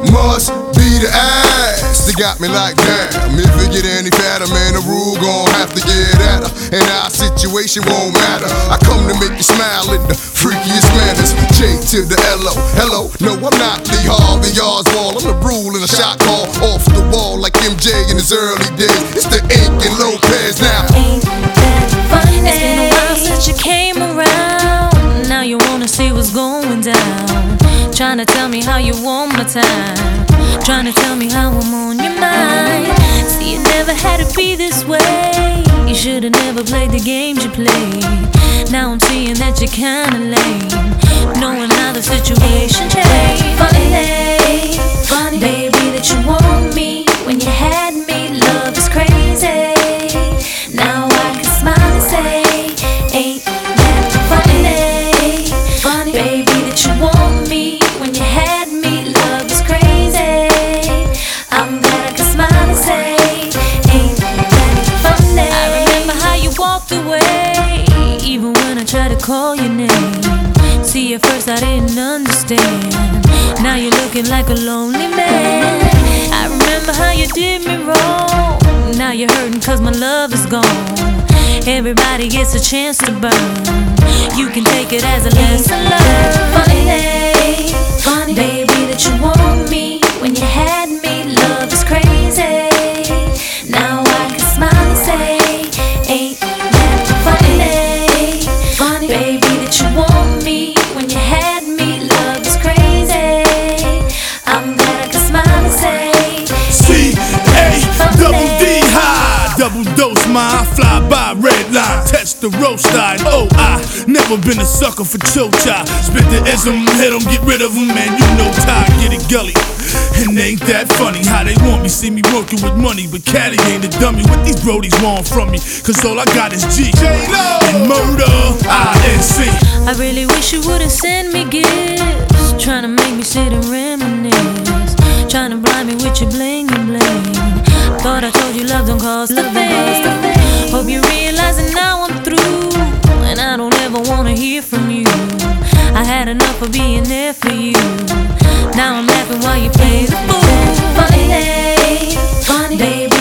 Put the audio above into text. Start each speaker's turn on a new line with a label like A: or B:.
A: Must be the ass that got me like damn. If it get any fatter, man, the rule gon' have to get at her, and our situation won't matter. I come to make you smile in the freakiest manners. J to the L-O, hello. No, I'm not Lee Harvey Oswald. I'm the rule in a shot call off the wall like MJ in his early days. It's the Ink and Lopez now.
B: Ain't that funny? It's been a while since you came around. Now you wanna see what's going down. Trying to tell me how you want my time. Trying to tell me how I'm on your mind. See, you never had to be this way. You should've never played the games you played. Now I'm seeing that you're kinda lame, knowing how the situation changed. Funny, baby, that you want me when you had me. Love is crazy. Now I can smile and say, ain't that funny, baby, that you want me when you had me. Love is crazy. I'm glad I can smile and say, ain't that funny. I remember how you walked away, even when I tried to call your name. See, at first I didn't understand. Now you're looking like a lonely man. I remember how you did me wrong. Now you're hurting cause my love is gone. Everybody gets a chance to burn. You can take it as a lesson learned. Funny, baby, that you want me when you had me. Love is crazy. Now I can smile and say, ain't that funny, baby, that you want me when you had me. Love is crazy. I'm glad I can smile and say,
C: C-A-double-D high, double dose my fly by red line, test the roast line. Oh, I never been a sucker for chocha. Spit the ism, hit 'em, get rid of 'em, man. You know Ty, get it gully. And ain't that funny how they want me, see me working with money, but Caddy ain't a dummy. What these brodies want from me, cause all I got is G and murder, I-N-C.
B: I really wish you wouldn't send me gifts, trying to make me sit and reminisce, trying to blind me with your bling and bling. Thought I told you love don't cost a thing. Hope you realizing now I'm through, and I don't ever wanna hear from you. I had enough of being there for you. Now I'm laughing while you play the fool. Funny, baby,